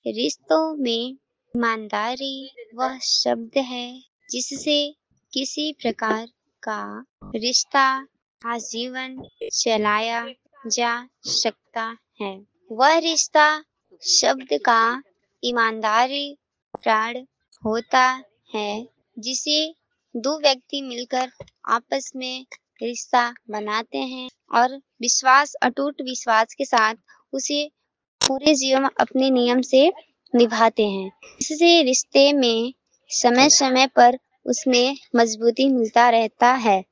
रिश्तों में ईमानदारी वह शब्द है जिससे किसी प्रकार का रिश्ता आजीवन चलाया जा सकता है। वह रिश्ता शब्द का ईमानदारी प्राण होता है जिसे दो व्यक्ति मिलकर आपस में रिश्ता बनाते हैं और अटूट विश्वास के साथ उसे पूरे जीवन अपने नियम से निभाते हैं। इससे रिश्ते में समय समय पर उसमें मजबूती मिलता रहता है।